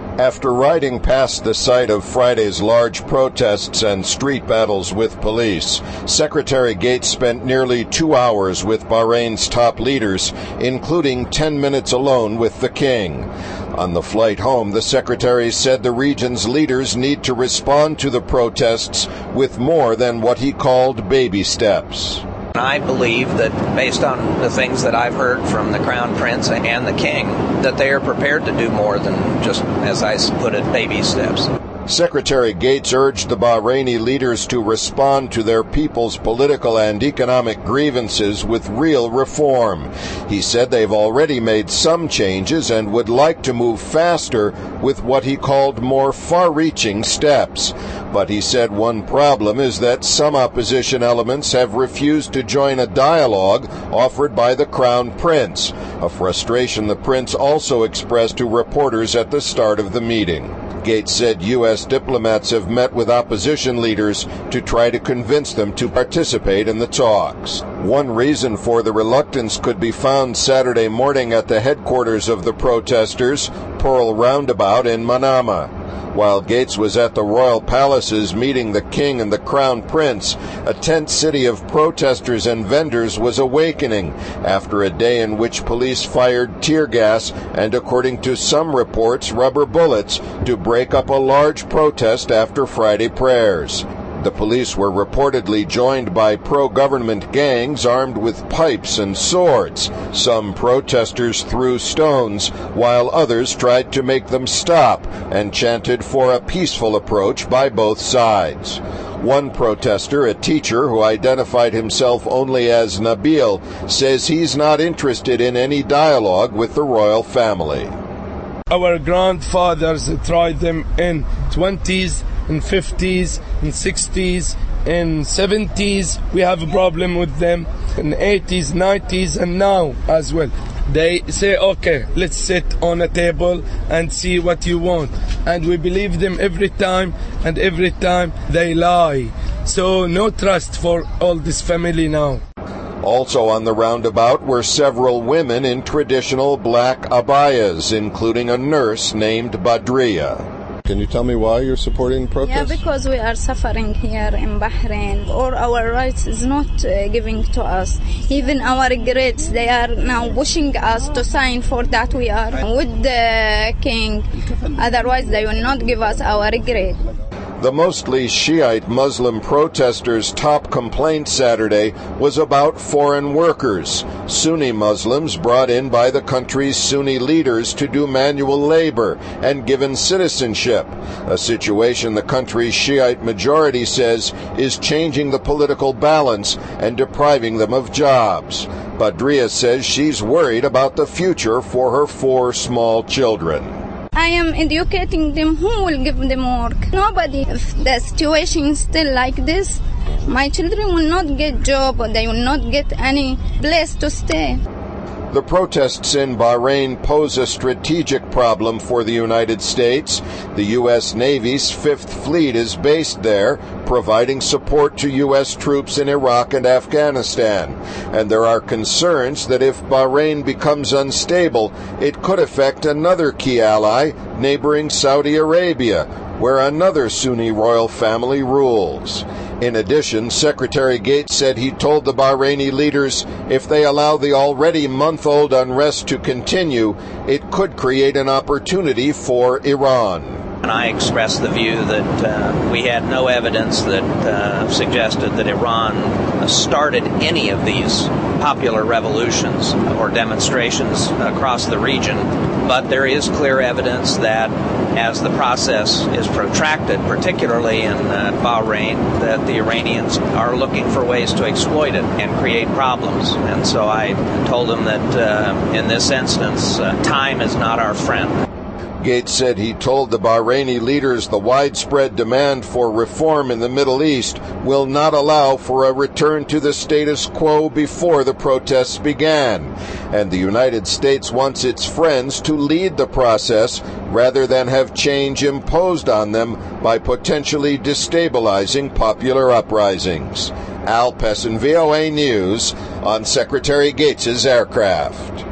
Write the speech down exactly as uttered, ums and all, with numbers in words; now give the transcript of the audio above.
After riding past the site of Friday's large protests and street battles with police, Secretary Gates spent nearly two hours with Bahrain's top leaders, including ten minutes alone with the king. On the flight home, the secretary said the region's leaders need to respond to the protests with more than what he called baby steps. I believe that based on the things that I've heard from the Crown Prince and the King, that they are prepared to do more than just, as I put it, baby steps. Secretary Gates urged the Bahraini leaders to respond to their people's political and economic grievances with real reform. He said they've already made some changes and would like to move faster with what he called more far-reaching steps. But he said one problem is that some opposition elements have refused to join a dialogue offered by the Crown Prince, a frustration the prince also expressed to reporters at the start of the meeting. Gates said U S diplomats have met with opposition leaders to try to convince them to participate in the talks. One reason for the reluctance could be found Saturday morning at the headquarters of the protesters, Pearl Roundabout in Manama. While Gates was at the royal palaces meeting the king and the crown prince, a tent city of protesters and vendors was awakening after a day in which police fired tear gas and, according to some reports, rubber bullets to break up a large protest after Friday prayers. The police were reportedly joined by pro-government gangs armed with pipes and swords. Some protesters threw stones, while others tried to make them stop and chanted for a peaceful approach by both sides. One protester, a teacher who identified himself only as Nabil, says he's not interested in any dialogue with the royal family. Our grandfathers tried them in twenties, in fifties, in sixties, in seventies. We have a problem with them in eighties, nineties, and now as well. They say, okay, let's sit on a table and see what you want. And we believe them every time, and every time they lie. So no trust for all this family now. Also on the roundabout were several women in traditional black abayas, including a nurse named Badria. Can you tell me why you're supporting protests? Yeah, because we are suffering here in Bahrain. All our rights is not uh, giving to us. Even our grades, they are now pushing us to sign for that we are with the king. Otherwise, they will not give us our grade. The mostly Shiite Muslim protesters' top complaint Saturday was about foreign workers, Sunni Muslims brought in by the country's Sunni leaders to do manual labor and given citizenship, a situation the country's Shiite majority says is changing the political balance and depriving them of jobs. Badria says she's worried about the future for her four small children. I am educating them. Who will give them work? Nobody. If the situation is still like this, my children will not get job, or they will not get any place to stay. The protests in Bahrain pose a strategic problem for the United States. The U S Navy's Fifth Fleet is based there, providing support to U S troops in Iraq and Afghanistan. And there are concerns that if Bahrain becomes unstable, it could affect another key ally, neighboring Saudi Arabia, where another Sunni royal family rules. In addition, Secretary Gates said he told the Bahraini leaders if they allow the already month-old unrest to continue, it could create an opportunity for Iran. And I expressed the view that uh, we had no evidence that uh, suggested that Iran started any of these popular revolutions or demonstrations across the region. But there is clear evidence that as the process is protracted, particularly in uh, Bahrain, that the Iranians are looking for ways to exploit it and create problems. And so I told them that uh, in this instance, uh, time is not our friend. Gates said he told the Bahraini leaders the widespread demand for reform in the Middle East will not allow for a return to the status quo before the protests began, and the United States wants its friends to lead the process rather than have change imposed on them by potentially destabilizing popular uprisings. Al Pessin, V O A News, on Secretary Gates's aircraft.